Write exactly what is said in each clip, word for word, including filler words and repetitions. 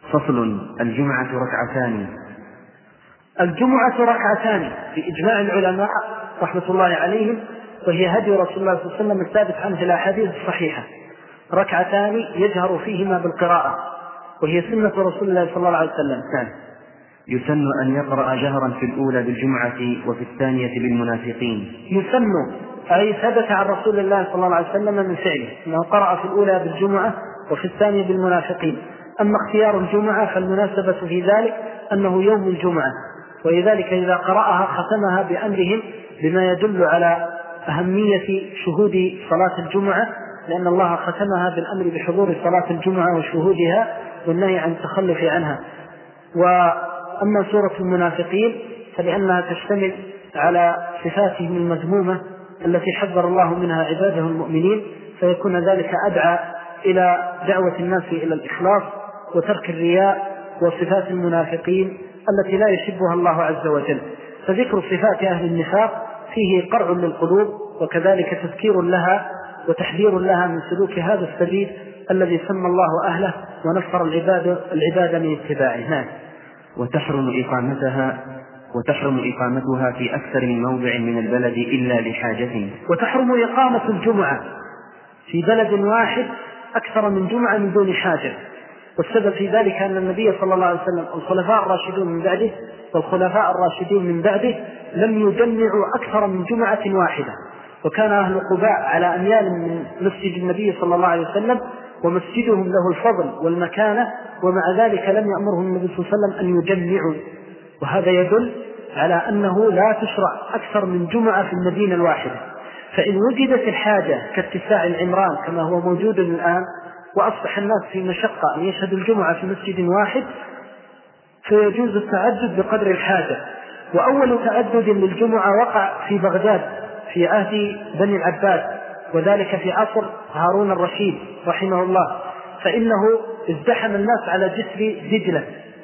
فصل. الجمعة ركعتان. الجمعة ركعتان في إجماع العلماء رحمة الله عليهم، وهي هدي رسول الله صلى الله عليه وسلم الثابت عنه في الأحاديث الصحيحة، ركعتان يجهر فيهما بالقراءة، وهي سنة رسول الله صلى الله عليه وسلم. ثاني يسن أن يقرأ جهرا في الأولى بالجمعة وفي الثانية بالمنافقين. يسن أي ثبت عن رسول الله صلى الله عليه وسلم من فعله أنه قرأ في الأولى بالجمعة وفي الثانية بالمنافقين. أما اختيار الجمعة فالمناسبة في ذلك أنه يوم الجمعة، ولذلك إذا قرأها ختمها بأمرهم بما يدل على أهمية شهود صلاة الجمعة، لأن الله ختمها بالأمر بحضور صلاة الجمعة وشهودها والنهي عن التخلف عنها. وأما سورة المنافقين فلأنها تشتمل على صفاتهم المذمومة التي حذر الله منها عباده المؤمنين، فيكون ذلك أدعى إلى دعوة الناس إلى الإخلاص وترك الرياء وصفات المنافقين التي لا يحبها الله عز وجل. فذكر صفات أهل النفاق فيه قرع للقلوب، وكذلك تذكير لها وتحذير لها من سلوك هذا السبيل الذي سمى الله أهله ونفر العباد العباد من اتباعه. وتحرم إقامتها وتحرم إقامتها في أكثر من موضع من البلد إلا لحاجة. وتحرم إقامة الجمعة في بلد واحد أكثر من جمعة من دون حاجة، والسبب في ذلك أن النبي صلى الله عليه وسلم والخلفاء الراشدون من بعده والخلفاء الراشدين من بعده لم يجمعوا أكثر من جمعة واحدة، وكان أهل قباء على أميال من مسجد النبي صلى الله عليه وسلم ومسجدهم له الفضل والمكانة، ومع ذلك لم يأمرهم النبي صلى الله عليه وسلم أن يجمعوا. وهذا يدل على أنه لا تشرع أكثر من جمعة في المدينة الواحدة. فإن وجدت الحاجة كاتساع العمران كما هو موجود الآن، وأصبح الناس في مشقة أن يشهدوا الجمعة في مسجد واحد، فيجوز التعدد بقدر الحاجة. وأول تعدد للجمعة وقع في بغداد في عهد بني العباس، وذلك في عصر هارون الرشيد رحمه الله، فإنه ازدحم الناس على جسر دجلة،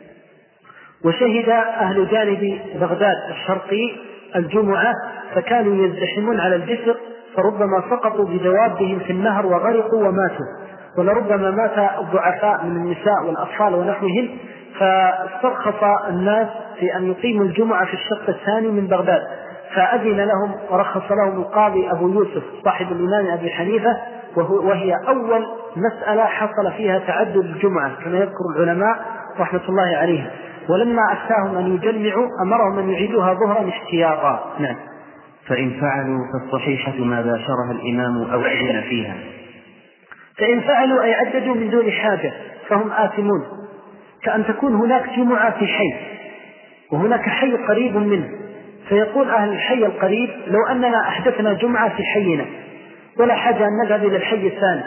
وشهد أهل جانب بغداد الشرقي الجمعة فكانوا يزدحمون على الجسر، فربما سقطوا بدوابهم في النهر وغرقوا وماتوا، ولربما مات الضعفاء من النساء والأطفال ونحوهم. فاسترخص الناس في أن يقيموا الجمعة في الشق الثاني من بغداد، فأذن لهم ورخص لهم القاضي أبو يوسف صاحب الإمام أبي حنيفة، وهي أول مسألة حصل فيها تعدد الجمعة كما يذكر العلماء رحمة الله عليهم. ولما أفتاهم أن يجمعوا أمرهم أن يعيدوها ظهرا احتياطا. نعم. فإن فعلوا فالصحيحة ما باشرها الإمام أو أذن فيها. فإن فعلوا أي عددوا من دون حاجة فهم آثمون، كأن تكون هناك جمعة في حي وهناك حي قريب منه، فيقول أهل الحي القريب لو أننا أحدثنا جمعة في حينا ولا حاجة أن نذهب إلى الحي الثاني،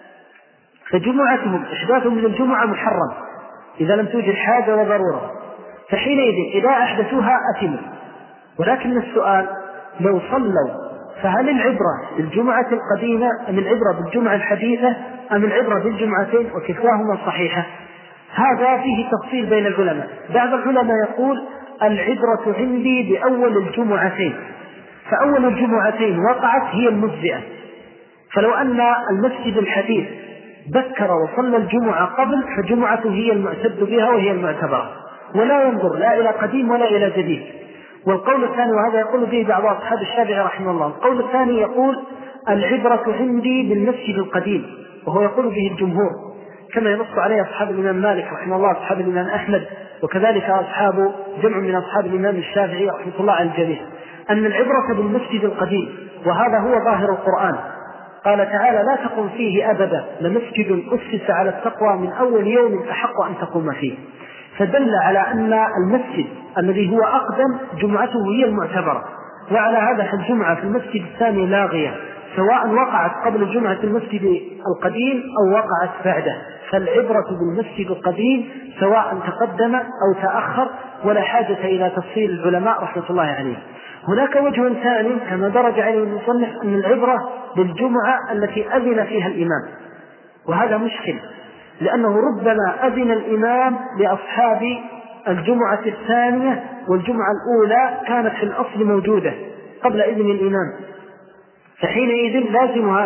فجمعتهم إحداثهم للجمعة محرم إذا لم توجد حاجة وضرورة، فحينئذ إذا أحدثوها أثموا. ولكن السؤال لو صلوا فهل العبرة بالجمعة القديمة أم العبرة بالجمعة الحديثة أم العبرة بالجمعتين وكلاهما صحيحة؟ هذا فيه تفصيل بين العلماء. بعض العلماء يقول العبرة عندي بأول الجمعتين، فأول الجمعتين وقعت هي المجزئة، فلو أن المسجد الحديث بكر وصلى الجمعة قبل فجمعته هي المعتد بها وهي المعتبرة، ولا ينظر لا إلى قديم ولا إلى جديد. والقول الثاني، وهذا يقول به بعض أصحاب الشافعي رحمه الله، القول الثاني يقول العبرة عندي بالمسجد القديم، وهو يقول به الجمهور كما ينص عليه أصحاب الإمام مالك رحمه الله، أصحاب الإمام أحمد، وكذلك أصحاب جمع من أصحاب الإمام الشافعي رحمه الله على الجميع، أن العبرة بالمسجد القديم، وهذا هو ظاهر القرآن. قال تعالى لا تقم فيه أبدا لمسجد أسس على التقوى من أول يوم أحق أن تقوم فيه، فدل على أن المسجد الذي هو أقدم جمعته هي المعتبرة. وعلى هذا فالجمعة في المسجد الثاني لاغية، سواء وقعت قبل جمعة المسجد القديم أو وقعت بعده، فالعبرة بالمسجد القديم سواء تقدم أو تأخر، ولا حاجة إلى تفصيل العلماء رحمة الله عليه. هناك وجه ثاني كما درج عليه المصنف أن العبرة بالجمعة التي أذن فيها الإمام، وهذا مشكل، لأنه ربما أذن الإمام لأصحاب الجمعة الثانية والجمعة الأولى كانت في الأصل موجودة قبل إذن الإمام، فحينئذ لازم هذا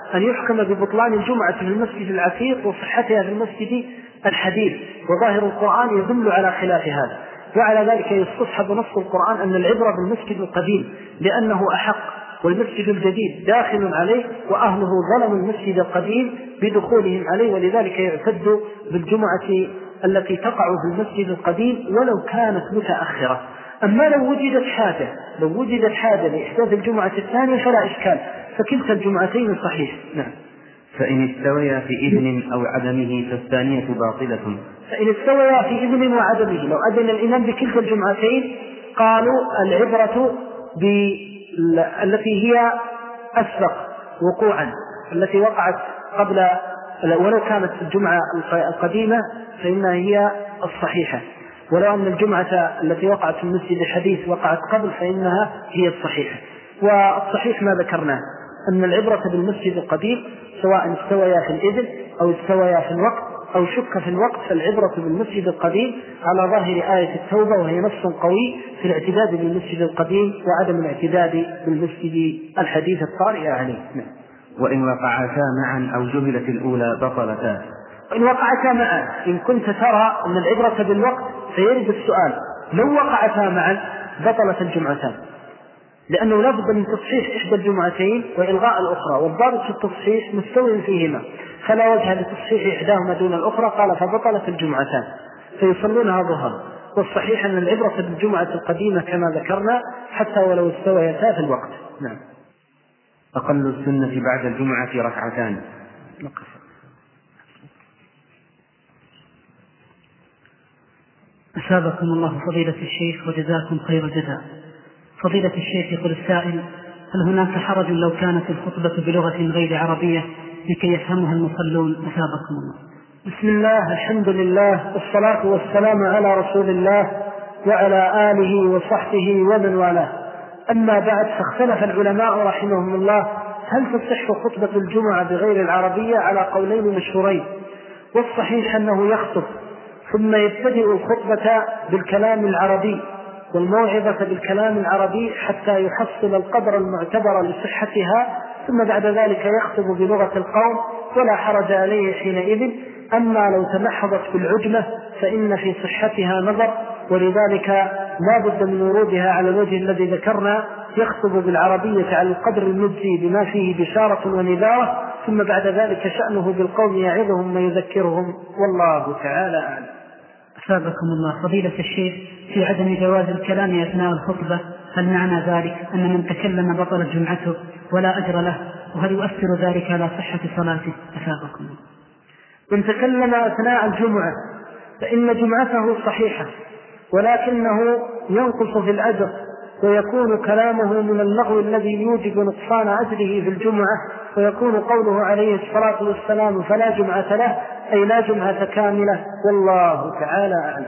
أن يحكم ببطلان الجمعة في المسجد العتيق وصحتها في المسجد الحديث، وظاهر القرآن يدل على خلاف هذا. وعلى ذلك يستصحب نص القرآن أن العبرة بالمسجد القديم لأنه أحق، والمسجد الجديد داخل عليه وأهله ظلموا المسجد القديم بدخولهم عليه، ولذلك يعتد بالجمعة التي تقع في المسجد القديم ولو كانت متأخرة. أما لو وجدت حاجة لو وجدت حاجة لإحداث الجمعة الثانية فلا إشكال، فكلتا الجمعتين صحيح. نعم. فإن استويا في إذن أو عدمه فالثانية باطلة. فإن استويا في إذن وعدمه، لو أذن الإمام بكلتا الجمعتين قالوا العبرة بالتي هي أسبق وقوعا، التي وقعت قبل، ولو كانت الجمعة القديمة فإنها هي الصحيحة، ولو أن الجمعة التي وقعت في المسجد الحديث وقعت قبل فإنها هي الصحيحة. والصحيح ما ذكرناه أن العبرة بالمسجد القديم سواء استويا في الإذن أو استويا في الوقت أو شك في الوقت، فالعبرة بالمسجد القديم على ظاهر آية التوبة، وهي نص قوي في الاعتداد بالمسجد القديم وعدم الاعتداد بالمسجد الحديث الطارئ عليه. وإن وقعتا معا أو جهلت الأولى بطلتا. وإن وقعتا معا، إن كنت ترى أن العبرة بالوقت فيرد السؤال لو وقعتا معا بطلت الجمعتان، لأنه لا بد من تصحيح إحدى الجمعتين وإلغاء الأخرى، والضابط في التصحيح مستوي فيهما، فلا وجه لتصحيح إحداهما دون الأخرى، قال فبطلت الجمعتان فيصلونها ظهرا. والصحيح أن العبرة بالجمعة القديمة كما ذكرنا حتى ولو استويتا في الوقت. نعم. أقل السنة بعد الجمعة ركعتان. أثابكم الله فضيلة الشيخ وجزاكم خير الجزاء. فضيلة الشيخ يقول السائل: هل هناك حرج لو كانت الخطبة بلغة غير عربية لكي يفهمها المصلون؟ أثابكم الله. بسم الله، الحمد لله، والصلاة والسلام على رسول الله وعلى آله وصحبه ومن والاه. أما بعد، فاختلف العلماء رحمهم الله هل تصح خطبة الجمعة بغير العربية على قولين مشهورين. والصحيح أنه يخطب ثم يبتدئ الخطبة بالكلام العربي والموعظة بالكلام العربي حتى يحصل القدر المعتبر لصحتها، ثم بعد ذلك يخطب بلغة القوم ولا حرج عليه حينئذ. أما لو تمحضت بالعجمة فإن في صحتها نظر، ولذلك لا بد من ورودها على الوجه الذي ذكرنا، يخطب بالعربية على القدر المجزي بما فيه بشارة ونذارة، ثم بعد ذلك شأنه بالقوم يعظهم ويذكرهم، والله تعالى أعلم. أثابكم الله فضيلة الشيخ، في عدم جواز الكلام أثناء الخطبة، هل معنى ذلك أن من تكلم بطلت جمعته ولا أجر له؟ وهل يؤثر ذلك على صحة صلاته؟ أثابكم الله. من تكلم أثناء الجمعة فإن جمعته صحيحة، ولكنه ينقص في الأجر، ويكون كلامه من اللغو الذي يوجب نقصان أجره في الجمعة، ويكون قوله عليه الصلاة والسلام فلا جمعة له أي لا جمعة كاملة، والله تعالى أعلم.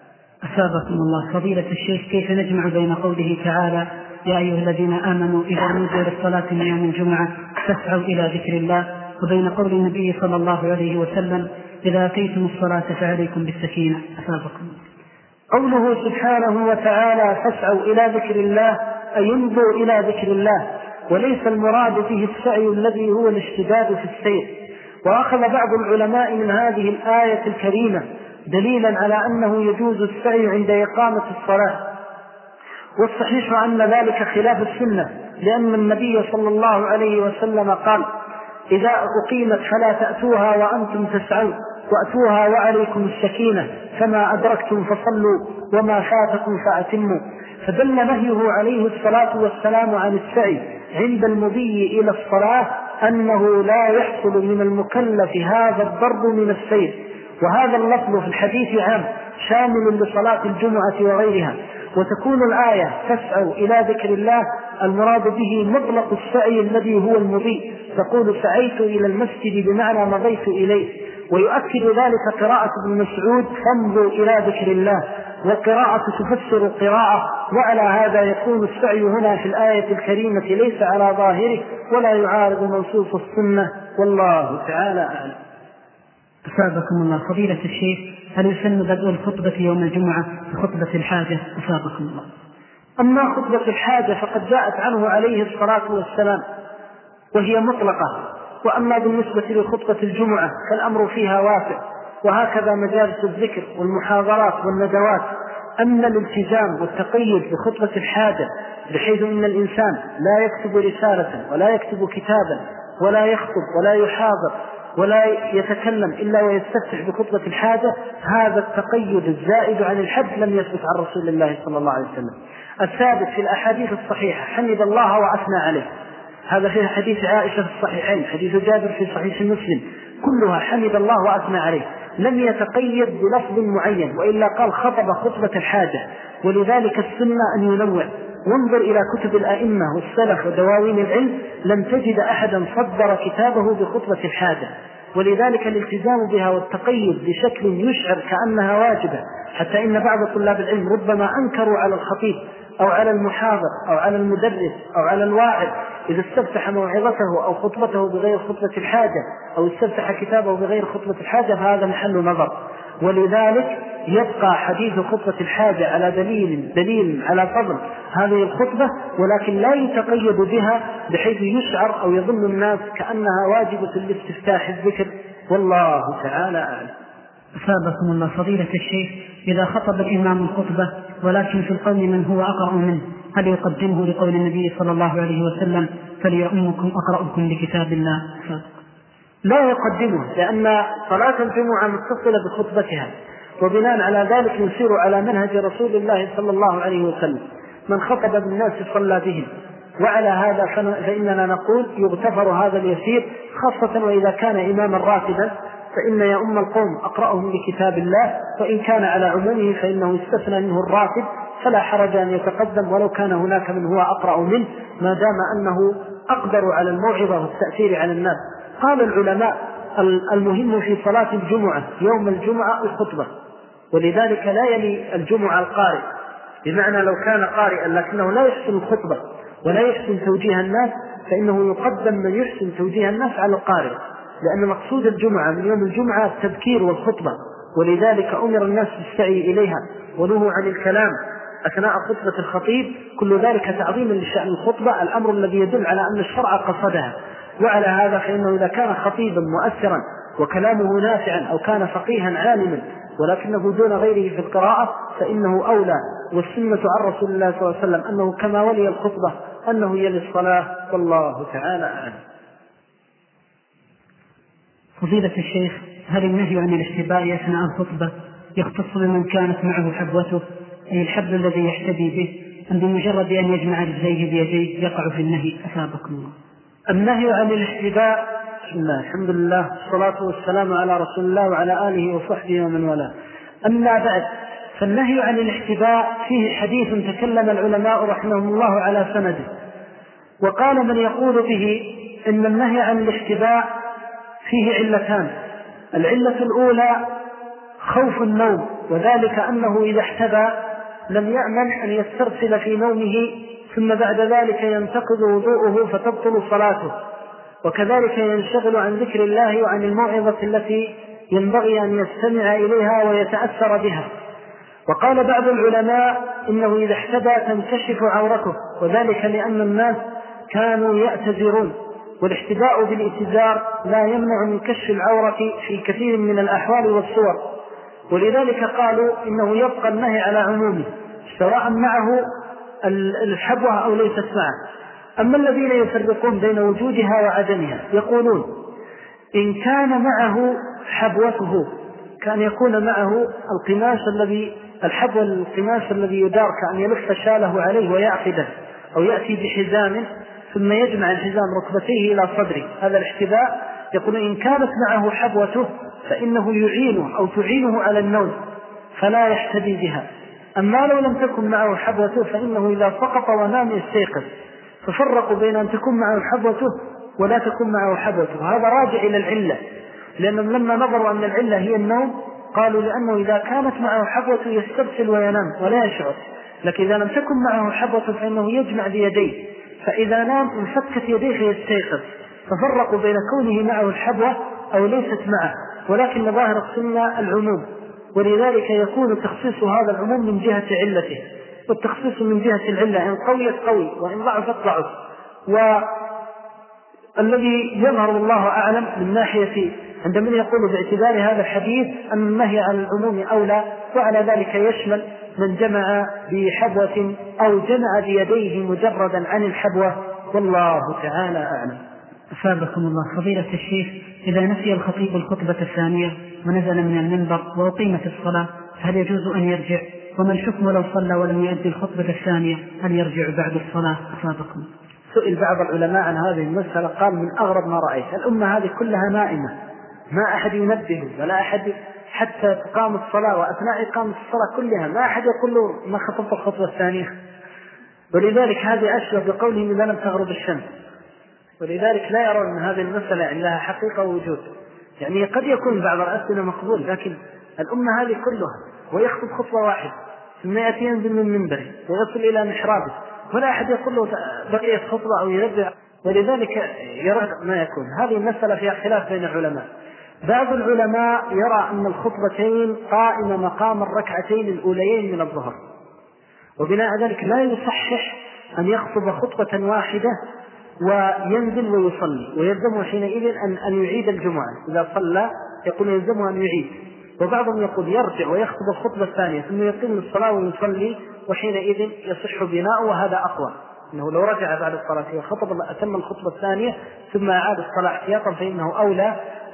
أثابكم الله فضيلة الشيخ، كيف نجمع بين قوله تعالى يا أيها الذين آمنوا إذا نودي للصلاة من يوم الجمعة فاسعوا إلى ذكر الله، وبين قول النبي صلى الله عليه وسلم إذا أتيتم الصلاة فعليكم بالسكينة؟ أثابكم الله. قوله سبحانه وتعالى فاسعوا إلى ذكر الله أي يمضوا إلى ذكر الله، وليس المراد به السعي الذي هو الاشتداد في السير. وأخذ بعض العلماء من هذه الآية الكريمة دليلا على أنه يجوز السعي عند إقامة الصلاة، والصحيح أن ذلك خلاف السنة، لأن النبي صلى الله عليه وسلم قال إذا أقيمت فلا تأتوها وأنتم تسعون، وأتوها وعليكم السكينة، فما أدركتم فصلوا وما فاتكم فأتموا. فدل نهيه عليه الصلاة والسلام عن السعي عند المضي إلى الصلاة أنه لا يحصل من المكلف هذا الضرب من السير. وهذا اللفظ في الحديث عام شامل لصلاة الجمعة وغيرها. وتكون الآية فاسعوا إلى ذكر الله المراد به مطلق السعي الذي هو المضي، تقول سعيت إلى المسجد بمعنى مضيت إليه. ويؤكد ذلك قراءة ابن مسعود فامضوا إلى ذكر الله، وقراءة تفسر قراءة، وعلى هذا يكون السعي هنا في الآية الكريمة ليس على ظاهره ولا يعارض منصوص السنة، والله تعالى أعلم. أثابكم الله فضيلة الشيخ، هل يسن بدء الخطبة يوم الجمعة بخطبة الحاجة؟ أثابكم الله. أما خطبة الحاجة فقد جاءت عنه عليه الصلاة والسلام وهي مطلقة، وأما بالنسبة لخطبة الجمعة فالأمر فيها واسع، وهكذا مجالس الذكر والمحاضرات والندوات. أما الالتزام والتقيد بخطبة الحاجة بحيث أن الإنسان لا يكتب رسالة ولا يكتب كتابا ولا يخطب ولا يحاضر ولا يتكلم إلا ويستفتح بخطبة الحاجة، هذا التقيد الزائد عن الحد لم يثبت عن رسول الله صلى الله عليه وسلم. الثابت في الأحاديث الصحيحة حمد الله وأثنى عليه، هذا في حديث عائشة في الصحيحين، حديث جابر في صحيح مسلم، كلها حمد الله وأثنى عليه، لم يتقيد بلفظ معين، وإلا قال خطب خطبة الحاجة. ولذلك السنة أن ينوع. وانظر إلى كتب الأئمة والسلف ودواوين العلم، لم تجد أحدا صدر كتابه بخطبة الحاجة. ولذلك الالتزام بها والتقيد بشكل يشعر كأنها واجبة، حتى إن بعض طلاب العلم ربما أنكروا على الخطيب أو على المحاضر أو على المدرس أو على الواعظ إذا استفتح موعظته أو خطبته بغير خطبة الحاجة أو استفتح كتابه بغير خطبة الحاجة، فهذا محل نظر. ولذلك يبقى حديث خطبة الحاجة على دليل دليل على فضل هذه الخطبة، ولكن لا يتقيد بها بحيث يشعر أو يظن الناس كأنها واجبة لاستفتاح الذكر، والله تعالى أعلم. أثابكم الله. فضيلة الشيخ، إذا خطب الإمام الخطبة ولكن في القوم من هو أقرأ منه، هل يقدمه لقول النبي صلى الله عليه وسلم فليؤمكم أقرأكم لكتاب الله؟ لا يقدمه، لأن صلاة الجمعة متصلة بخطبتها، وبناء على ذلك يسير على منهج رسول الله صلى الله عليه وسلم، من خطب بالناس صلى بهم. وعلى هذا فإننا نقول يغتفر هذا اليسير، خاصة وإذا كان إماما راتبا فإن يؤم القوم أقرأهم لكتاب الله، وإن كان على عمومه فإنه استثنى منه الراتب، فلا حرج أن يتقدم ولو كان هناك من هو أقرأ منه، ما دام أنه أقدر على الموعظة والتأثير على الناس. قال العلماء المهم في صلاة الجمعة يوم الجمعة الخطبة، ولذلك لا يلي الجمعة القارئ، بمعنى لو كان قارئا لكنه لا يحسن الخطبة ولا يحسن توجيه الناس فإنه يقدم من يحسن توجيه الناس على القارئ، لأن مقصود الجمعة من يوم الجمعة التذكير والخطبة، ولذلك أمر الناس بالسعي إليها ونهوا عن الكلام أثناء خطبة الخطيب، كل ذلك تعظيما لشأن الخطبة، الأمر الذي يدل على أن الشرع قصدها. وعلى هذا فإنه إذا كان خطيبا مؤثرا وكلامه نافعا أو كان فقيها عالما ولكنه دون غيره في القراءة فإنه أولى، والسنة عن رسول الله صلى الله عليه وسلم أنه كما ولي الخطبة أنه يلي الصلاة، والله تعالى أعلم. فضيلة الشيخ، هل النهي عن الاحتباء أثناء الخطبة يختص بمن كانت معه حبوته، أي الحبل الذي يحتبي به، أم بمجرد أن يجمع رجليه بيديه يقع في النهي؟ أثابكم الله. النهي عن الاحتباء، بسم الله الحمد لله والصلاة والسلام على رسول الله وعلى آله وصحبه ومن والاه. أما بعد، فالنهي عن الاحتباء فيه حديث تكلم العلماء رحمهم الله على سنده، وقال من يقول به إن النهي عن الاحتباء فيه علتان. العلة الأولى خوف النوم، وذلك أنه إذا احتبى لم يأمن أن يسترسل في نومه ثم بعد ذلك ينتقض وضوءه فتبطل صلاته، وكذلك ينشغل عن ذكر الله وعن الموعظة التي ينبغي أن يستمع إليها ويتأثر بها. وقال بعض العلماء إنه إذا احتبى تنكشف عورته، وذلك لأن الناس كانوا يأتذرون، والاحتباء بالاتزار لا يمنع من كشف العورة في كثير من الأحوال والصور، ولذلك قالوا إنه يبقى النهي على عمومه سواء معه الحبوة أو ليست معه. أما الذين يفرقون بين وجودها وعدمها يقولون إن كان معه حبوته كان يكون معه القماش الذي الحبوة القماش الذي يدار، كأن يلف شاله عليه ويعقده، أو يأتي بحزام ثم يجمع الحزام ركبتيه إلى صدره، هذا الاحتباء. يقول إن كانت معه حبوته فإنه يعينه أو تعينه على النوم فلا يحتبي بها. أما لو لم تكن معه حبوته فإنه إذا سقط ونام يستيقظ. ففرقوا بين أن تكون معه حبوته ولا تكون معه حبوته، هذا راجع إلى العلة، لأنهم لما نظروا أن العلة هي النوم قالوا لأنه إذا كانت معه حبوته يسترسل وينام ولا يشعر، لكن إذا لم تكن معه حبوته فإنه يجمع بيديه، فإذا نام انفكت يديه يستيقظ. ففرقوا بين كونه معه الحبوة أو ليست معه، ولكن ظاهر السنة العموم، ولذلك يكون تخصيص هذا العموم من جهة علته، والتخصيص من جهة العلة إن قويت قوي وإن ضعفت ضعف. الذي يظهر الله أعلم من ناحية عند من يقول باعتبار هذا الحديث أن النهي عن العموم أولى، وعلى ذلك يشمل من جمع بحبوة أو جمع بيديه مجردا عن الحبوة، والله تعالى أعلم. أثابكم الله. فضيلة الشيخ، إذا نسي الخطيب الخطبة الثانية ونزل من المنبر وأقيمت الصلاة هل يجوز أن يرجع؟ وما الحكم لو صلى ولم يؤدي الخطبة الثانية، هل يرجع بعد الصلاة؟ أثابكم. سئل بعض العلماء عن هذه المسألة قال من أغرب ما رأيت، الأمة هذه كلها نائمة، ما أحد ينبه ولا أحد حتى تقام الصلاة، وأثناء إقامة الصلاة كلها ما أحد يقول له ما خطبت الخطبة الثانية، ولذلك هذه أشبه بقوله إذا لم تغرب الشمس، ولذلك لا يرون أن هذه المسألة يعني لها حقيقة ووجود. يعني قد يكون بعض الأسئلة مقبول، لكن الأمة هذه كلها ويخطب خطبة واحدة ثم يأتي ينزل من منبره ويصل إلى محرابه ولا أحد يقول له بقيت خطبة أو يرجع، ولذلك يرى ما يكون. هذه المسألة فيها خلاف بين العلماء. بعض العلماء يرى أن الخطبتين قائمة مقام الركعتين الأوليين من الظهر، وبناء ذلك لا يصحح أن يخطب خطبة واحدة وينزل ويصلي، ويلزمه حينئذ أن, أن يعيد الجمعة. إذا صلى يقول يلزمه أن يعيد، وبعضهم يقول يرجع ويخطب الخطبة الثانية ثم يقيم الصلاة ويصلي، وحينئذ يصح بناؤه، وهذا أقوى، أنه لو رجع بعد الصلاة وخطب أتم الخطبة الثانية ثم أعاد الصلاة احتياطا فإنه أولى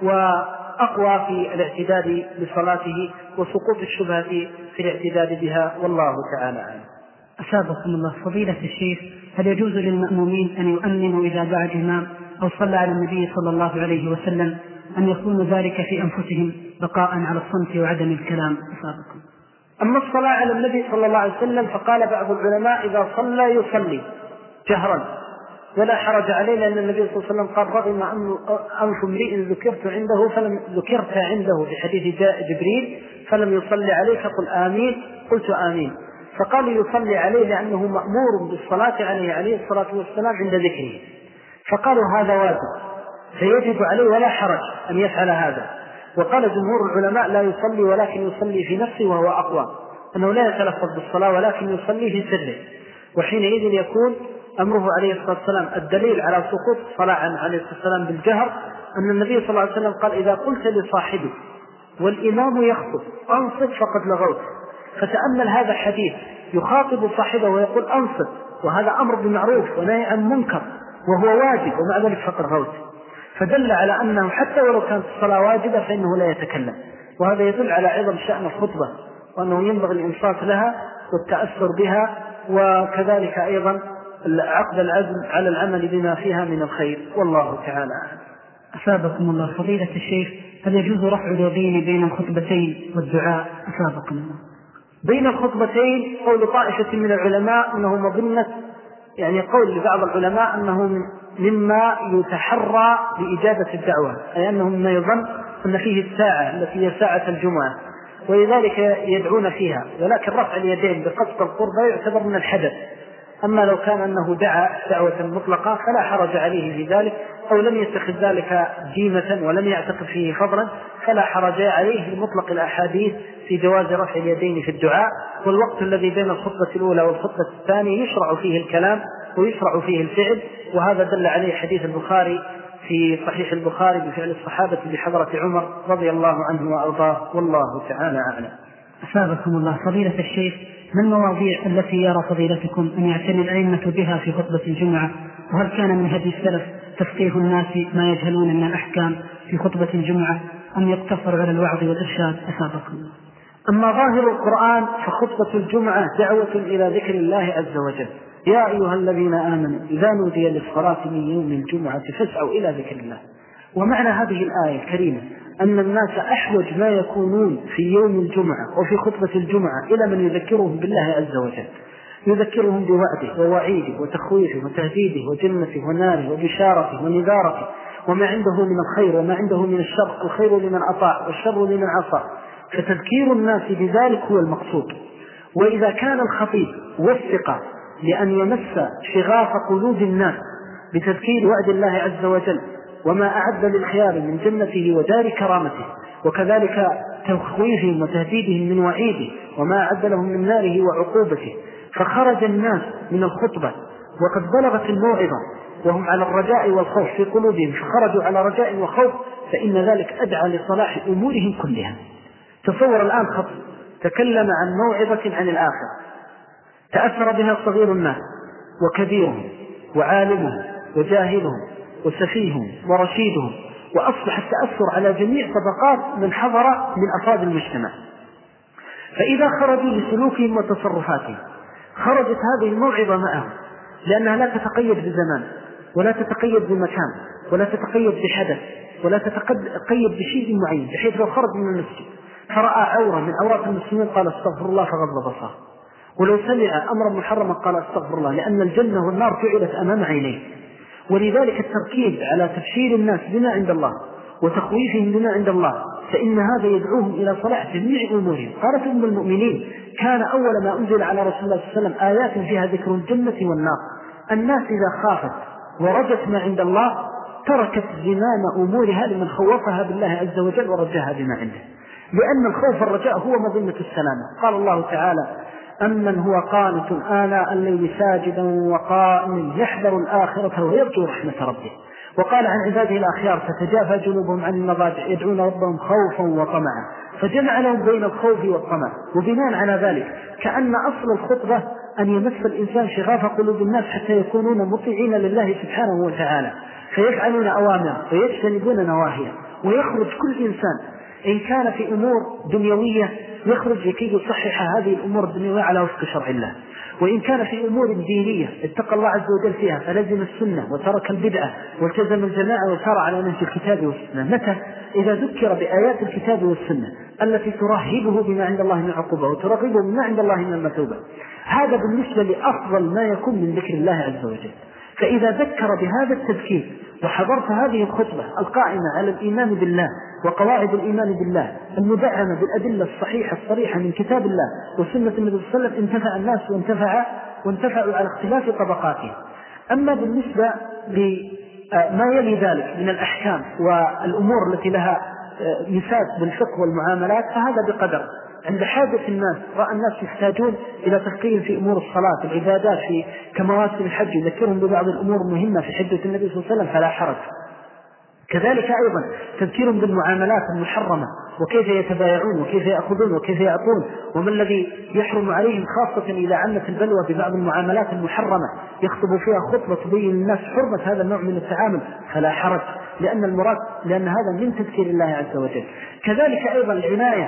وأقوى في الاعتداد بصلاته وسقوط الشبهة في الاعتداد بها، والله تعالى أعلم. أثابكم الله. فضيلة الشيخ، هل يجوز للمأمومين أن يؤمنوا إذا دعا الإمام أو صلى على النبي صلى الله عليه وسلم أن يكون ذلك في أنفسهم بقاء على الصمت وعدم الكلام؟ أثابكم. أما الصلاة على النبي صلى الله عليه وسلم فقال بعض العلماء إذا صلى يصلي جهرا ولا حرج عليه، لأن النبي صلى الله عليه وسلم قال رغم أنف امرئ ذكرت عنده فلم ذكرت عنده في حديث جاء جبريل فلم يصلي عليه فقل آمين، قلت آمين. فقال يصلي عليه لأنه مأمور بالصلاة عليه عليه الصلاة والسلام عند ذكره، فقالوا هذا واجب فيجب عليه ولا حرج أن يفعل هذا. وقال جمهور العلماء لا يصلي ولكن يصلي في نفسه، وهو أقوى، أنه لا يتلفظ بالصلاة ولكن يصلي في سره، وحينئذ يكون أمره عليه الصلاة والسلام. الدليل على سقوط الصلاة عليه الصلاة والسلام بالجهر أن النبي صلى الله عليه وسلم قال إذا قلت لصاحبك والإمام يخطب أنصت فقد لغوت. فتأمل هذا الحديث يخاطب صاحبه ويقول أنصت، وهذا أمر بالمعروف ونهي عن منكر وهو واجب، ومع ذلك فقد غوت، فدل على أنه حتى ولو كانت الصلاة واجبة فإنه لا يتكلم، وهذا يدل على عظم شأن الخطبة وأنه ينبغي الإنصات لها والتأثر بها، وكذلك أيضا عقد العزم على العمل بما فيها من الخير، والله تعالى أعلم. أثابكم الله. فضيلة الشيخ، هل يجوز رفع اليدين بين الخطبتين والدعاء؟ أثابكم الله. بين الخطبتين قول طائفة من العلماء أنه مظنة، يعني قول لبعض العلماء أنه مما يتحرى بإجابة الدعوة، أي أنه مما يظن أن فيه الساعة التي هي ساعة الجمعة، ولذلك يدعون فيها، ولكن رفع اليدين بقصد القربة يعتبر من الحدث. أما لو كان أنه دعا دعوة مطلقة فلا حرج عليه في ذلك، أو لم يتخذ ذلك جيمة ولم يعتقد فيه فضلا فلا حرج عليه لمطلق الأحاديث في جواز رفع اليدين في الدعاء. والوقت الذي بين الخطبة الأولى والخطبة الثانية يشرع فيه الكلام ويشرع فيه الفعل، وهذا دل عليه حديث البخاري في صحيح البخاري بفعل الصحابة بحضرة عمر رضي الله عنه وأرضاه، والله تعالى أعلم. أثابكم الله. فضيلة الشيخ، ما المواضيع التي يرى فضيلتكم أن يعتني الأئمة بها في خطبة الجمعة؟ وهل كان من هدي السلف تفقيه الناس ما يجهلون من الأحكام في خطبة الجمعة أم يقتصر على الوعظ والإرشاد؟ أثابكم الله. أما ظاهر القرآن فخطبة الجمعة دعوة إلى ذكر الله عز وجل، يا أيها الذين آمنوا إذا نودي للصلاة من يوم الجمعة فاسعوا إلى ذكر الله. ومعنى هذه الآية الكريمة أن الناس أحوج ما يكونون في يوم الجمعة وفي خطبة الجمعة إلى من يذكرهم بالله عز وجل، يذكرهم بوعده ووعيده وتخويفه وتهديده وجنته وناره وبشارته ونذارته وما عنده من الخير وما عنده من الشر، الخير لمن أطاع والشر لمن عصى، فتذكير الناس بذلك هو المقصود. وإذا كان الخطيب وفق لأن يمس شغاف قلوب الناس بتذكير وعد الله عز وجل وما أعد للخيار من جنته ودار كرامته، وكذلك تخويفهم وتهديدهم من وعيده وما أعد لهم من ناره وعقوبته، فخرج الناس من الخطبة وقد بلغت الموعظة وهم على الرجاء والخوف في قلوبهم فخرجوا على رجاء وخوف فإن ذلك أدعى لصلاح أمورهم كلها. تصور الآن خطيب تكلم عن موعظة عن الآخرة تأثر بها صغير الناس وكبيرهم وعالمهم وجاهلهم وسفيههم ورشيدهم، وأصبح التأثر على جميع طبقات من حضر من أفراد المجتمع. فإذا خرجوا لسلوكهم وتصرفاتهم خرجت هذه الموعظة معهم، لأنها لا تتقيد بزمان ولا تتقيد بمكان ولا تتقيد بحدث ولا تتقيد بشيء معين، بحيث لو خرج من المسجد فرأى عورة من عورات المسلمين قال استغفر الله فغض بصره، ولو سمع أمرا محرما قال استغفر الله، لأن الجنة والنار جعلت أمام عينيه. ولذلك التركيز على تبشير الناس بما عند الله وتخويفهم بما عند الله فإن هذا يدعوهم إلى صلاح جميع أمورهم. قالت أم المؤمنين كان أول ما أنزل على رسول الله صلى الله عليه وسلم آيات فيها ذكر الجنة والنار. الناس إذا خافت ورجت ما عند الله تركت زمام أمورها لمن خوفها بالله عز وجل ورجاها بما عنده، لأن الخوف والرجاء هو مظنة السلامة. قال الله تعالى أمن هو قانت آناء الليل ساجدا وقائما يحذر الآخرة ويرجو رحمة ربه. وقال عن عباده الأخيار تتجافى جنوبهم عن المضاجع يدعون ربهم خوفا وطمعا، فجمع لهم بين الخوف والطمع. وبناء على ذلك كأن أصل الخطبة أن يمس الإنسان شغاف قلوب الناس حتى يكونون مطيعين لله سبحانه وتعالى فيفعلون أوامره ويجتنبون نواهيه، ويخرج كل إنسان إن كان في أمور دنيوية يخرج لكي يصحح هذه الأمور الدنيوية على وفق شرع الله، وإن كان في أمور دينية اتقى الله عز وجل فيها فلزم السنة وترك البدعة والتزم الجماعة وسار على نهج الكتاب والسنة. متى؟ إذا ذكر بآيات الكتاب والسنة التي ترهبه بما عند الله من عقوبة وترغبه بما عند الله من المثوبة. هذا بالنسبة لأفضل ما يكون من ذكر الله عز وجل. فإذا ذكر بهذا التذكير وحضرت هذه الخطبة القائمة على الإيمان بالله وقواعد الإيمان بالله المدعمة بالأدلة الصحيحة الصريحة من كتاب الله وسنة النبي صلى الله عليه وسلم انتفع الناس وانتفع وانتفعوا على اختلاف طبقاتهم. أما بالنسبة لما يلي ذلك من الأحكام والأمور التي لها مساس بالفقه والمعاملات فهذا بقدر. عند حاجة الناس رأى الناس يحتاجون إلى تفكير في أمور الصلاة العبادات في كمواسم الحج يذكرهم ببعض الأمور المهمة في حجة النبي صلى الله عليه وسلم فلا حرج. كذلك أيضا تذكيرهم بالمعاملات المحرمة وكيف يتبايعون وكيف يأخذون وكيف يعطون وما الذي يحرم عليهم، خاصة إذا عمت البلوى ببعض المعاملات المحرمة يخطب فيها خطبة تبين للناس حرمة هذا النوع من التعامل فلا حرج، لأن المراد لأن هذا من تذكير الله عز وجل. كذلك أيضا العناية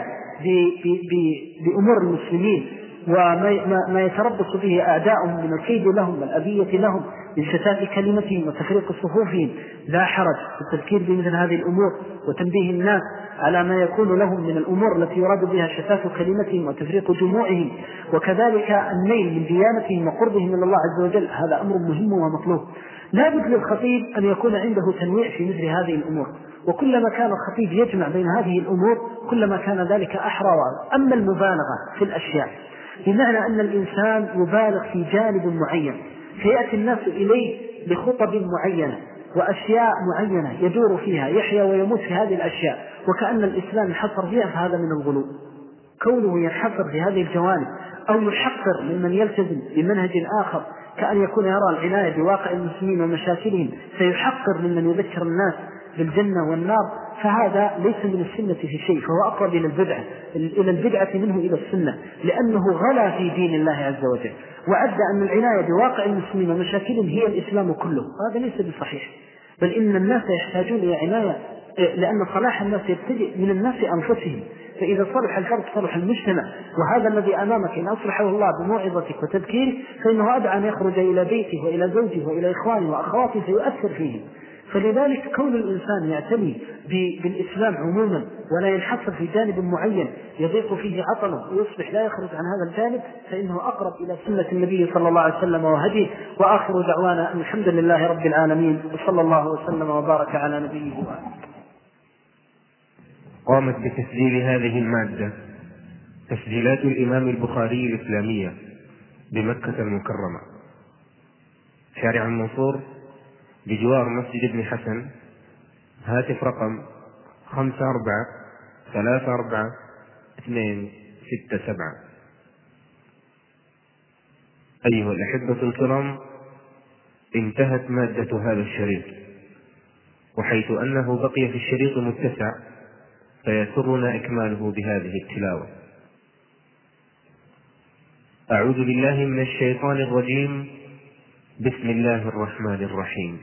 بأمور المسلمين وما يتربص به أعداؤهم من الكيد لهم والأذية لهم من شتات كلمتهم وتفريق صفوفهم لا حرج بالتذكير بمثل هذه الأمور وتنبيه الناس على ما يكون لهم من الأمور التي يراد بها شتات كلمتهم وتفريق جموعهم، وكذلك النيل من ديانتهم وقربهم من الله عز وجل. هذا أمر مهم ومطلوب. لا بد للخطيب أن يكون عنده تنويع في مثل هذه الأمور، وكلما كان الخطيب يجمع بين هذه الأمور كلما كان ذلك أحرى. أما المبالغة في الأشياء بمعنى أن الإنسان يبالغ في جانب معين فيأتي الناس إليه بخطب معينة وأشياء معينة يدور فيها يحيا ويموت في هذه الأشياء وكأن الإسلام يحصر فيها، فهذا من الغلو. كونه ينحصر في هذه الجوانب أو يحقر ممن يلتزم بمنهج آخر كأن يكون يرى العناية بواقع المسلمين ومشاكلهم فيحقر ممن يذكر الناس بالجنة والنار، فهذا ليس من السنة في شيء، فهو أقرب إلى البدعة إلى البدعة منه إلى السنة، لأنه غلا في دين الله عز وجل وعد أن العناية بواقع المسلمين ومشاكلهم هي الإسلام كله، وهذا ليس بصحيح. بل إن الناس يحتاجون إلى عناية، لأن صلاح الناس يبتدئ من الناس أنفسهم، فإذا صلح الفرد صلح المجتمع. وهذا الذي أمامك إن أصلحه الله بموعظتك وتذكيرك فإنه أدعى أن يخرج إلى بيته وإلى زوجه وإلى إخوانه وأخواته فيؤثر فيهم. فلذلك كون الإنسان يعتني بالإسلام عموما ولا ينحصر في جانب معين يضيق فيه عطله ويصبح لا يخرج عن هذا الجانب فإنه أقرب إلى سنة النبي صلى الله عليه وسلم وهديه. وآخر دعوانا أن الحمد لله رب العالمين وصلى الله وسلم وبارك على نبيه وآله. قامت بتسجيل هذه المادة تسجيلات الإمام البخاري الإسلامية بمكة المكرمة، شارع المنصور بجوار مسجد ابن حسن. هاتف رقم خمسة أربعة ثلاثة أربعة اثنين ستة سبعة. أيها الأحبة الكرام، انتهت مادة هذا الشريط، وحيث أنه بقي في الشريط متسع فيسرنا إكماله بهذه التلاوة. أعوذ بالله من الشيطان الرجيم. بسم الله الرحمن الرحيم.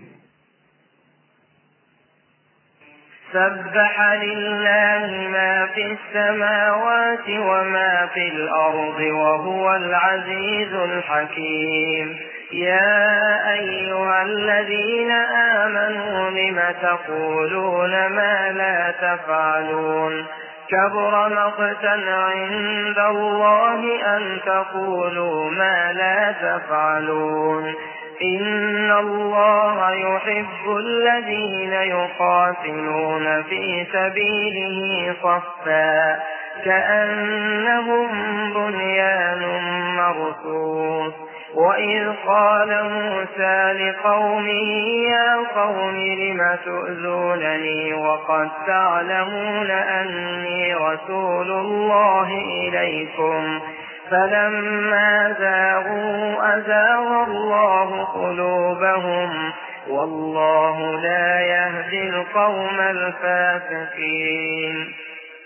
سبح لله ما في السماوات وما في الأرض وهو العزيز الحكيم. يا أيها الذين آمنوا لم تقولون ما لا تفعلون كبر مقتا عند الله أن تقولوا ما لا تفعلون. إن الله يحب الذين يقاتلون في سبيله صفا كأنهم بنيان مرصوص. وإذ قال موسى لقومه يا قوم لم تؤذونني وقد تعلمون أني رسول الله إليكم فلما زاغوا أزاغ الله قلوبهم والله لا يهدي القوم الفاسقين.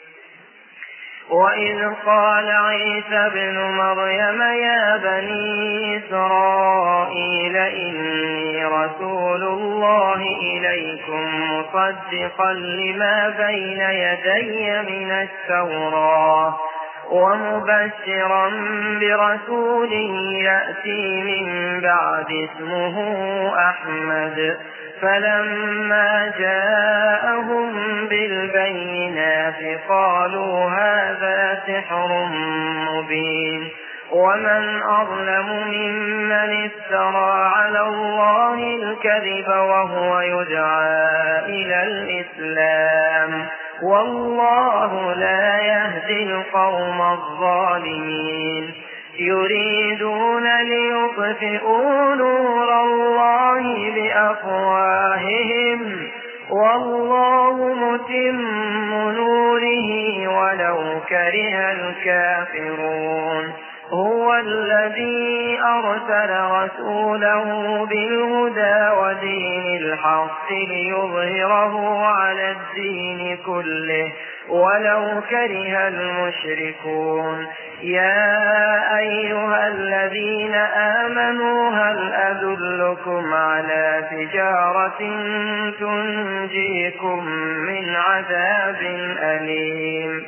وإذ قال عيسى ابن مريم يا بني إسرائيل إني رسول الله إليكم مصدقا لما بين يدي من التوراة ومبشرا برسول يأتي من بعد اسمه أحمد. فلما جاءهم بالبينات قالوا هذا سحر مبين. ومن أظلم ممن افترى على الله الكذب وهو يدعى إلى الإسلام والله لا يهدي القوم الظالمين. يريدون ليطفئوا نور الله بأفواههم والله متم نوره ولو كره الكافرون. هو الذي أرسل رسوله بالهدى ودين الحق ليظهره على الدين كله ولو كره المشركون. يا أيها الذين آمنوا هل أدلكم على تجارة تنجيكم من عذاب أليم.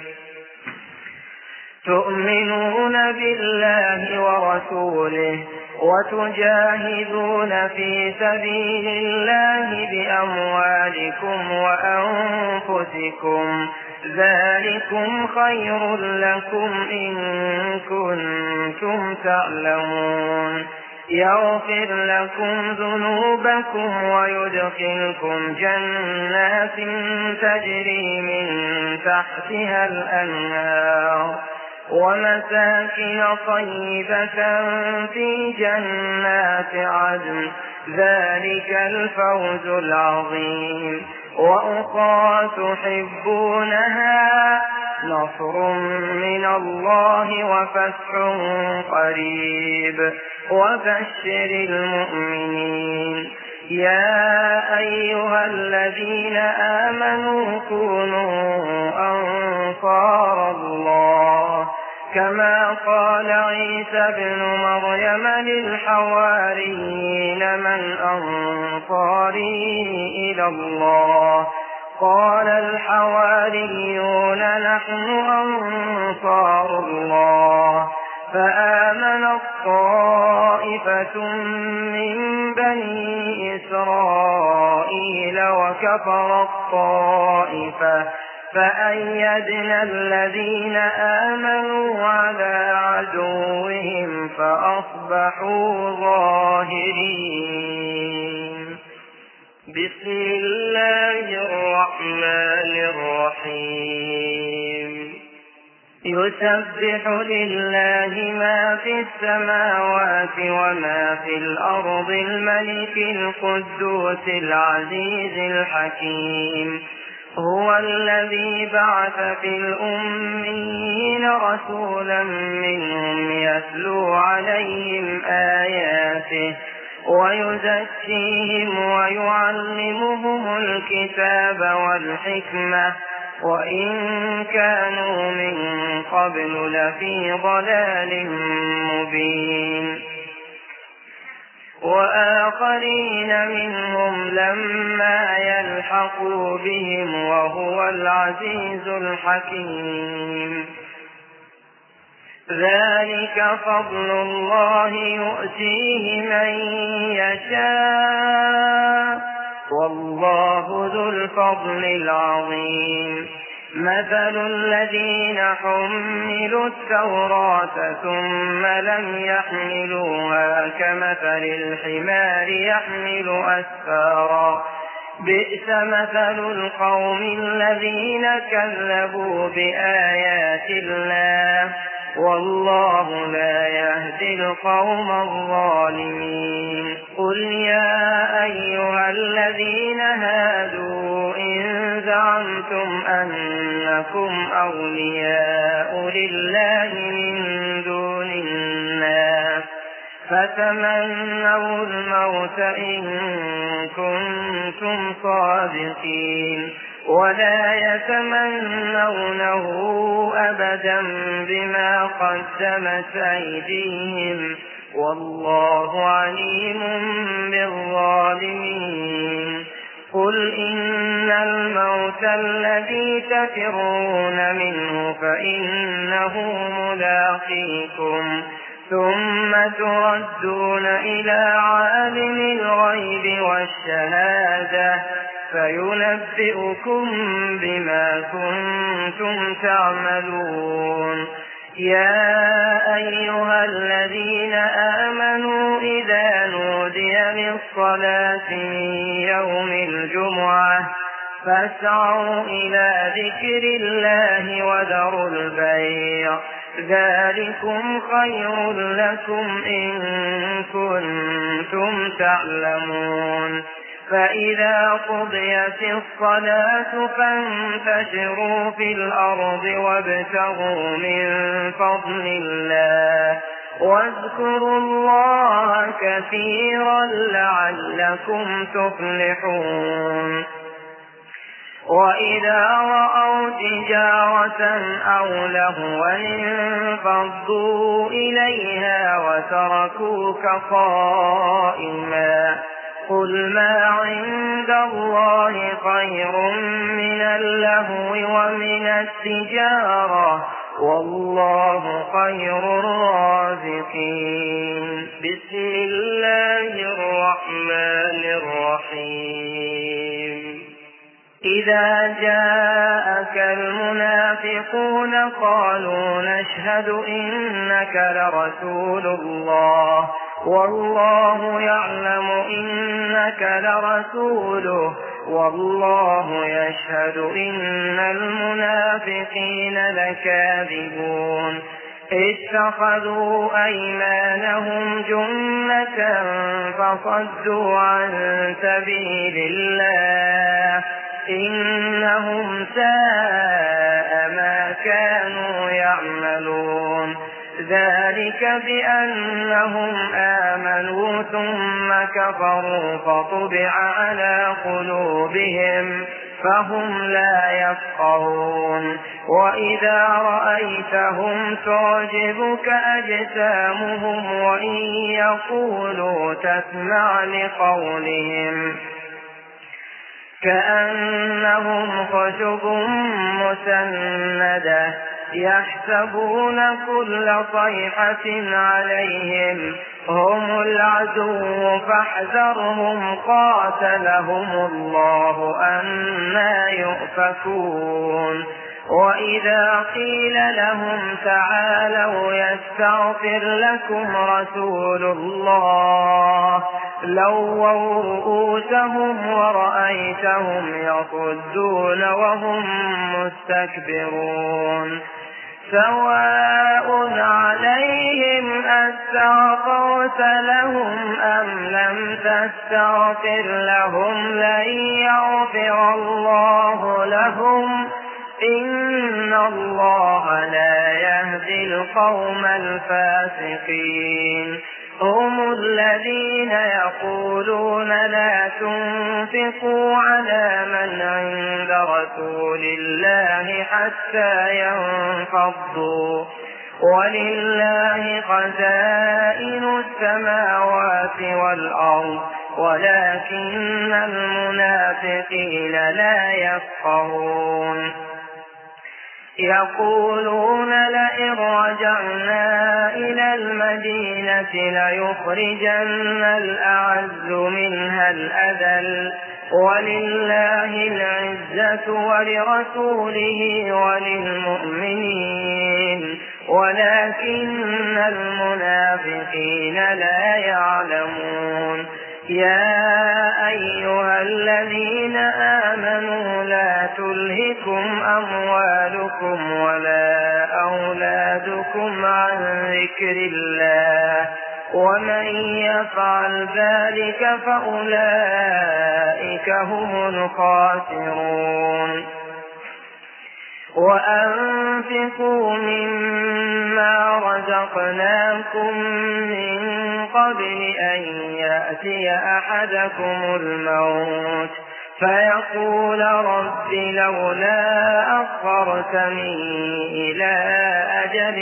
تؤمنون بالله ورسوله وتجاهدون في سبيل الله بأموالكم وأنفسكم ذلكم خير لكم إن كنتم تعلمون. يغفر لكم ذنوبكم ويدخلكم جنات تجري من تحتها الأنهار ومساكن طيبة في جنات عدن ذلك الفوز العظيم. وأخرى تحبونها نصر من الله وفتح قريب وبشر المؤمنين. يا أيها الذين آمنوا كونوا أنصار الله كما قال عيسى ابن مريم للحواريين من أنصاري إلى الله قال الحواريون نحن أنصار الله. فآمنت طائفة من بني إسرائيل وكفرت طائفة فأيدنا الذين آمنوا على عدوهم فأصبحوا ظاهرين. بسم الله الرحمن الرحيم. يسبح لله ما في السماوات وما في الأرض الملك القدوس العزيز الحكيم. هو الذي بعث في الأميين رسولا منهم يتلو عليهم آياته ويزكيهم ويعلمهم الكتاب والحكمة وإن كانوا من قبل لفي ضلال مبين. وآخرين منهم لما يلحقوا بهم وهو العزيز الحكيم. ذلك فضل الله يؤتيه من يشاء والله ذو الفضل العظيم. مثل الذين حملوا التوراة ثم لم يحملوها كمثل الحمار يحمل أسفارا بئس مثل القوم الذين كذبوا بآيات الله والله لا يهدي القوم الظالمين. قل يا أيها الذين هادوا إن زعمتم أنكم أولياء لله من دون الناس فتمنوا الموت إن كنتم صادقين ولا يتمنونه أبدا بما قدمت أيديهم والله عليم بالظالمين. قل إن الموت الذي تفرون منه فإنه ملاقيكم ثم تردون إلى عالم الغيب والشهادة فينبئكم بما كنتم تعملون. يا أيها الذين آمنوا إذا نودي للصلاة من يوم الجمعة فاسعوا إلى ذكر الله وذروا البيع ذلكم خير لكم إن كنتم تعلمون. فإذا قضيت الصلاة فانتشروا في الأرض وابتغوا من فضل الله واذكروا الله كثيرا لعلكم تفلحون. وإذا رأوا تجارة أو لهوا انفضوا إليها وتركوك قائما قل ما عند الله خير من اللهو ومن التجارة والله خير الرازقين. بسم الله الرحمن الرحيم. إذا جاءك المنافقون قالوا نشهد إنك لرسول الله والله يعلم إنك لرسوله والله يشهد إن المنافقين لكاذبون. اتخذوا أيمانهم جنة فصدوا عن سبيل الله إنهم ساء ما كانوا يعملون. ذلك بأنهم آمنوا ثم كفروا فطبع على قلوبهم فهم لا يفقهون. وإذا رأيتهم تعجبك أجسامهم وإن يقولوا تسمع لقولهم كأنهم خشب مسندة يحسبون كل صيحة عليهم هم العدو فاحذرهم قاتلهم الله أنى يؤفكون. وإذا قيل لهم تعالوا يستغفر لكم رسول الله لووا رؤوسهم ورأيتهم يصدون وهم مستكبرون. سواء عليهم أستغفرت لهم أم لم تستغفر لهم لن يغفر الله لهم إن الله لا يهدي القوم الفاسقين. هم الذين يقولون لا تنفقوا على من عند رسول الله حتى ينفضوا ولله خزائن السماوات والأرض ولكن المنافقين لا يفقهون. يقولون لئن رجعنا إلى المدينة ليخرجن الأعز منها الأذل ولله العزة ولرسوله وللمؤمنين ولكن المنافقين لا يعلمون. يا أيها الذين آمنوا لا تلهكم أموالكم ولا أولادكم عن ذكر الله ومن يفعل ذلك فأولئك هم الخاسرون. وأنفقوا مما رزقناكم من قبل أن يأتي أحدكم الموت فيقول رب لولا أخرتني إلى أجل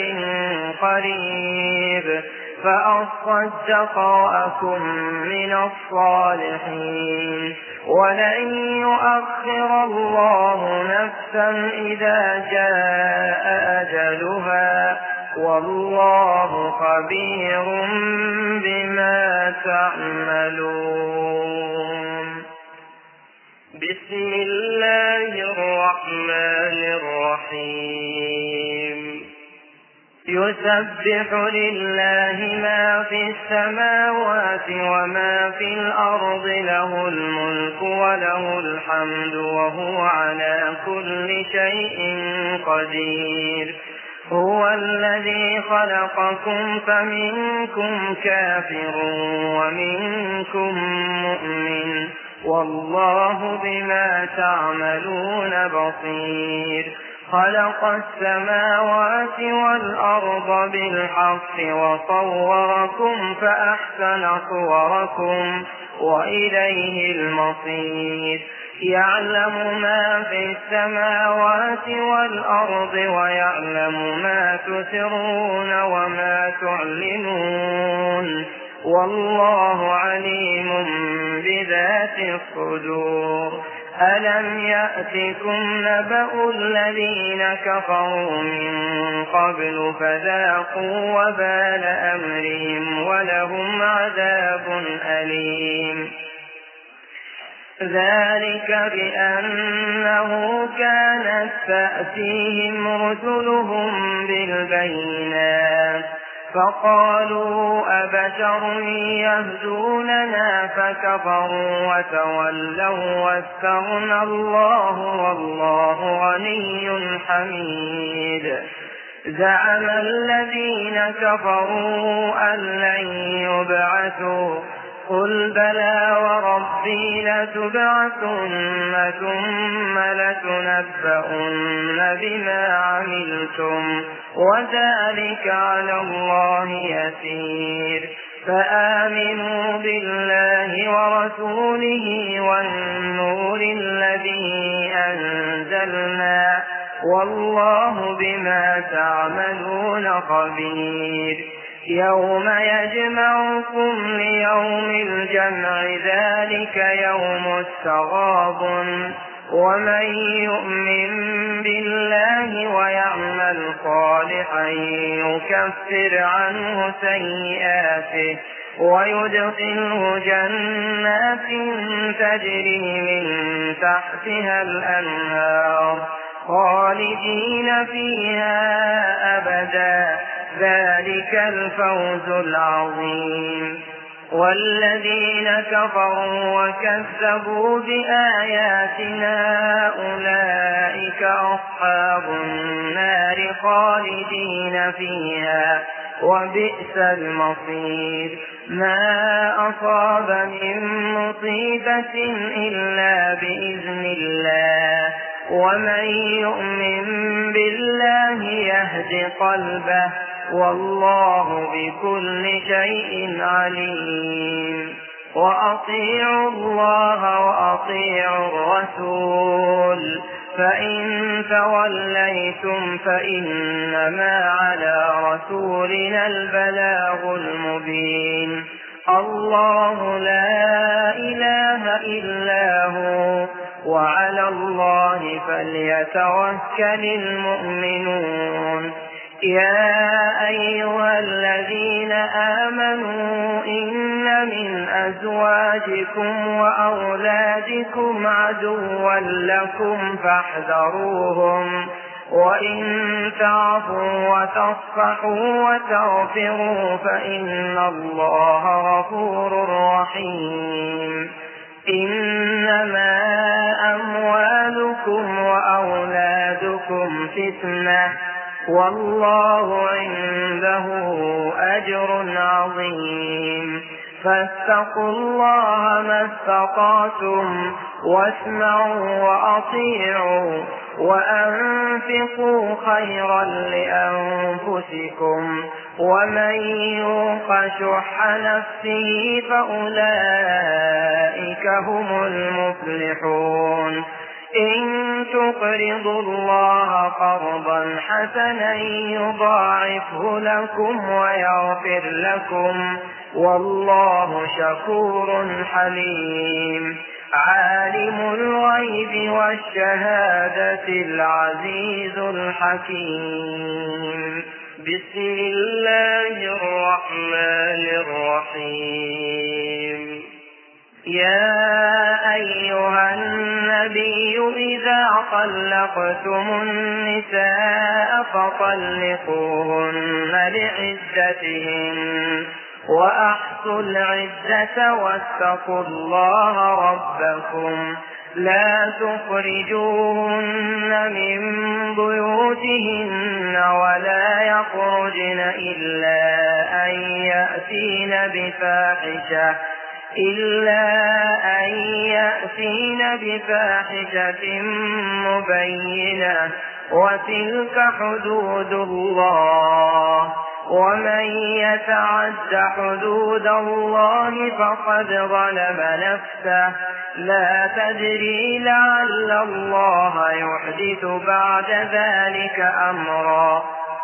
قريب فأصدق وأكن من الصالحين ولن يؤخر الله نفسا إذا جاء أجلها والله خبير بما تعملون. بسم الله الرحمن الرحيم. يسبح لله ما في السماوات وما في الأرض له الملك وله الحمد وهو على كل شيء قدير. هو الذي خلقكم فمنكم كافر ومنكم مؤمن والله بما تعملون بصير. خلق السماوات والأرض بالحق وصوركم فأحسن صوركم وإليه المصير. يعلم ما في السماوات والأرض ويعلم ما تسرون وما تعلنون والله عليم بذات الصدور. ألم يأتكم نبأ الذين كفروا من قبل فذاقوا وبال أمرهم ولهم عذاب أليم. ذلك بأنه كانت تأتيهم رسلهم بالبينات فقالوا أبشر يهدوننا فكفروا وتولوا واستغنى الله والله غني حميد. زعم الذين كفروا أن لن يبعثوا قل بلى وربي لتبعثن ثم لتنبؤن بما عملتم وذلك على الله يسير. فآمنوا بالله ورسوله والنور الذي أنزلنا والله بما تعملون خبير. يوم يجمعكم ليوم الجمع ذلك يوم التغابن ومن يؤمن بالله ويعمل صالحا يكفر عنه سيئاته ويدخله جنات تجري من تحتها الأنهار خالدين فيها أبدا ذلك الفوز العظيم. والذين كفروا وكذبوا بآياتنا أولئك أصحاب النار خالدين فيها وبئس المصير. ما أصاب من مصيبة إلا بإذن الله ومن يؤمن بالله يهد قلبه والله بكل شيء عليم. وأطيعوا الله وأطيعوا الرسول فإن توليتم فإنما على رسولنا البلاغ المبين. الله لا إله إلا هو وعلى الله فليتوكل المؤمنون. يا أيها الذين آمنوا إن من أزواجكم وأولادكم عدوا لكم فاحذروهم وإن تعفوا وتصفحوا وتغفروا فإن الله غفور رحيم. إنما أموالكم وأولادكم فتنة والله عنده أجر عظيم. فاتقوا الله ما استطعتم واسمعوا وأطيعوا وأنفقوا خيرا لأنفسكم ومن يوق شح نفسه فأولئك هم المفلحون. إن تقرضوا الله قرضا حسنا يضاعفه لكم ويغفر لكم والله شكور حليم. عالم الغيب والشهادة العزيز الحكيم. بسم الله الرحمن الرحيم. يا أيها النبي إذا طلقتم النساء فطلقوهن لعدتهن وأحصوا العدة واتقوا الله ربكم لا تخرجوهن من بيوتهن ولا يخرجن إلا أن يأتين بفاحشة إلا أن يأتين بفاحشة مبينة وتلك حدود الله ومن يتعد حدود الله فقد ظلم نفسه لا تدري لعل الله يحدث بعد ذلك أمرا.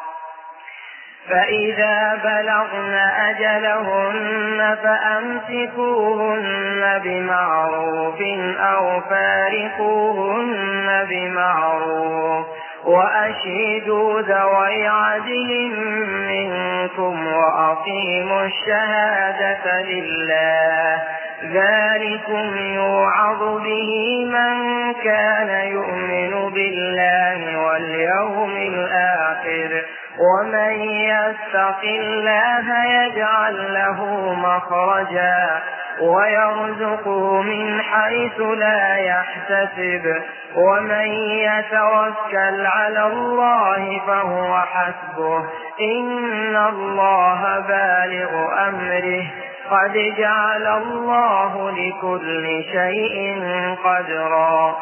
فإذا بلغن أجلهن فأمسكوهن بمعروف أو فارقوهن بمعروف وأشهدوا ذوي عدل منكم وأقيموا الشهادة لله ذلكم يوعظ به من كان يؤمن بالله واليوم الآخر ومن يتق الله يجعل له مخرجا ويرزقه من حيث لا يحتسب ومن يتوكل على الله فهو حسبه إن الله بالغ أمره قد جعل الله لكل شيء قدرا.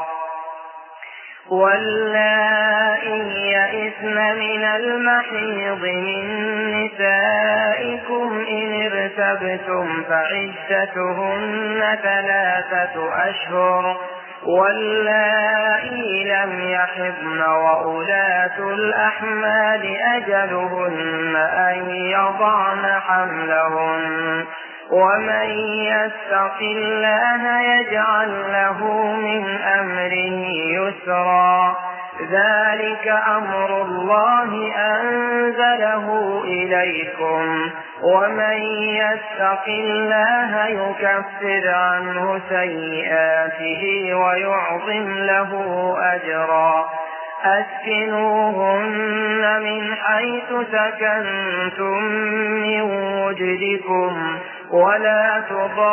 واللائي يئسن من المحيض من نسائكم إن ارتبتم فعدتهن ثلاثة أشهر واللائي لم يحضن وأولاة الأحمال أجلهن أن يضعن حملهن ومن يتق الله يجعل له من أمره يسرا ذلك أمر الله أنزله إليكم ومن يتق الله يكفر عنه سيئاته ويعظم له أجرا. أسكنوهن من حيث سكنتم من وجدكم ولا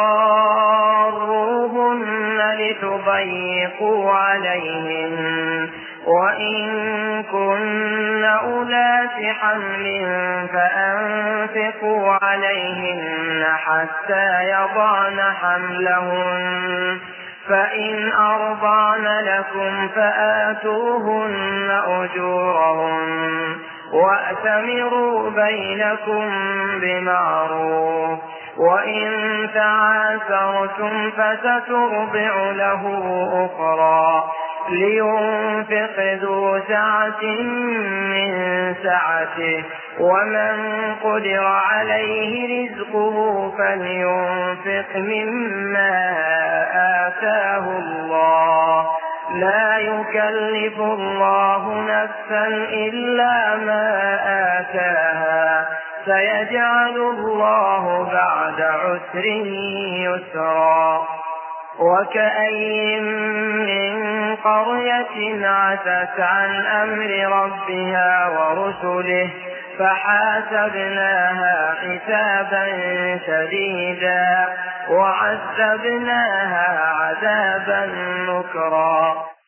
تضاروهن لتضيقوا عليهن وإن كن أولات حمل فأنفقوا عليهن حتى يضعن حملهن فإن أرضعن لكم فآتوهن أجورهن وأتمروا بينكم بمعروف وإن تعاسرتم فسترضع له أخرى لينفق ذو سعة من سعته ومن قدر عليه رزقه فلينفق مما آتاه الله لا يكلف الله نفسا إلا ما آتاها سيجعل الله بعد عسر يسرا وكأين من قرية عتت عن أمر ربها ورسله فحاسبناها حسابا شديدا وعذبناها عذابا نكرا